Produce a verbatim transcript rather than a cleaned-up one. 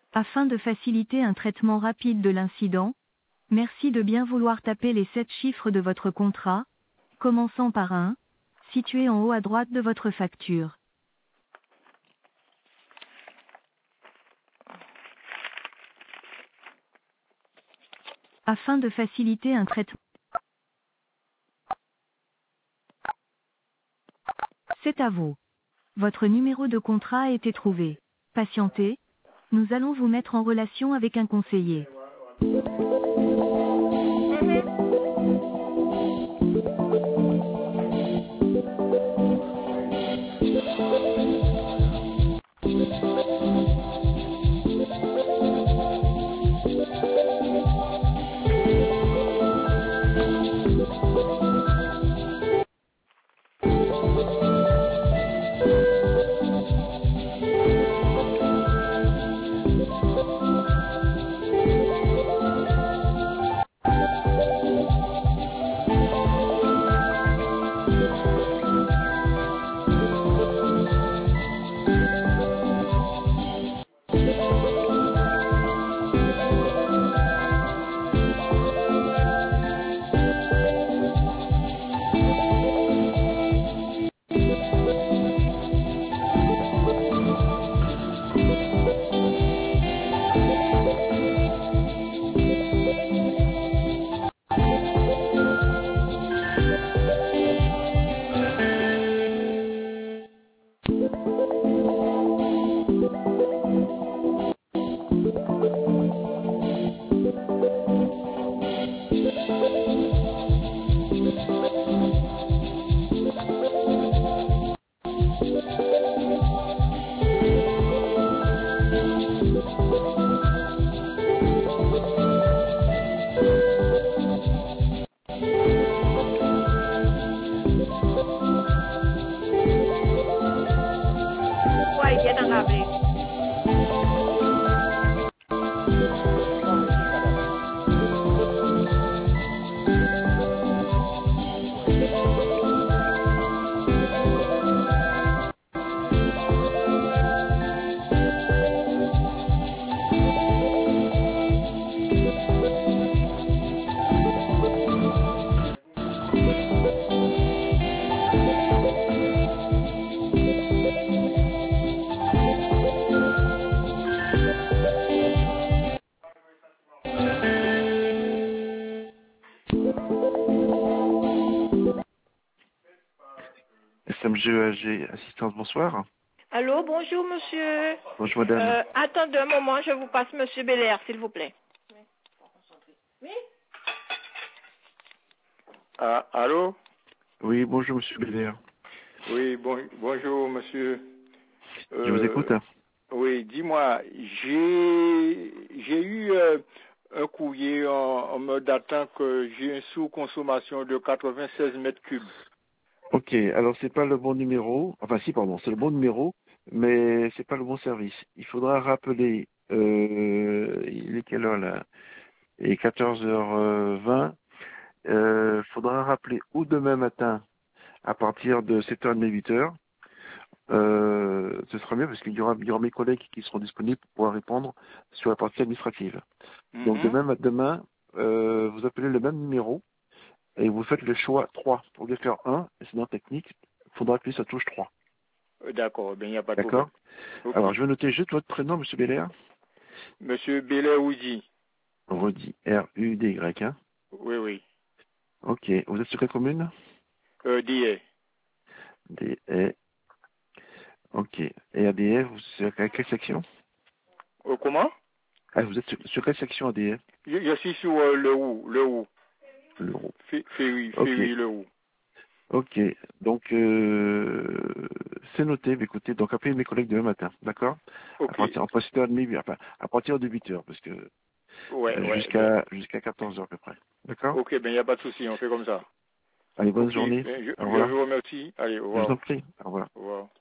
Afin de faciliter un traitement rapide de l'incident, merci de bien vouloir taper les sept chiffres de votre contrat, commençant par un, situé en haut à droite de votre facture. Afin de faciliter un traitement. C'est à vous. Votre numéro de contrat a été trouvé. Patientez, nous allons vous mettre en relation avec un conseiller. Ouais, viens d'en rappeler. S M G E A G, assistance, bonsoir. Allô, bonjour monsieur. Bonjour madame. Euh, attendez un moment, je vous passe monsieur Belair, s'il vous plaît. Oui. Ah, allô? Oui, bonjour monsieur Bélier. Oui, bon, bonjour monsieur. Euh, Je vous écoute. Oui, dis-moi, j'ai j'ai eu euh, un courrier en, en me datant que j'ai une sous-consommation de quatre-vingt-seize mètres cubes. Ok, alors c'est pas le bon numéro, enfin si pardon, c'est le bon numéro, mais c'est pas le bon service. Il faudra rappeler, euh, il est quelle heure là? Il est quatorze heures vingt. Il euh, faudra rappeler ou demain matin à partir de sept heures trente, huit heures. Euh, ce sera mieux parce qu'il y aura, il y aura mes collègues qui seront disponibles pour pouvoir répondre sur la partie administrative. Mm-hmm. Donc demain, demain euh, vous appelez le même numéro et vous faites le choix trois. Pour bien faire un, et c'est dans la technique, il faudra appuyer sur la touche trois. D'accord, ben il n'y a pas de D'accord. problème. Okay. Alors je vais noter juste votre prénom, monsieur Bélair. Monsieur Belair Ouzi. Rudi, R U D Y. Hein. Oui, oui. Ok, vous êtes sur quelle commune? Euh, D A. D E. Ok. Et A D F, vous êtes sur quelle section? Euh, comment? Ah, vous êtes sur, sur quelle section A D F? je, je suis sur euh, le ou, le ou. L'euro. Ferry, Ok. Ferry, le ou. Ok. Donc, euh, c'est noté. Mais écoutez, donc appelez mes collègues demain matin. D'accord? Ok. À partir, entre sept heures trente, enfin, à partir de huit heures, parce que Ouais, euh, ouais. jusqu'à Ben, jusqu'à quatorze heures à peu près. D'accord? ok, ben il n'y a pas de souci, on fait comme ça. Allez, bonne Ok, journée. ben, je, Au je revoir. vous remercie. Allez, au Je vous revoir. en prie. Au revoir. Au revoir.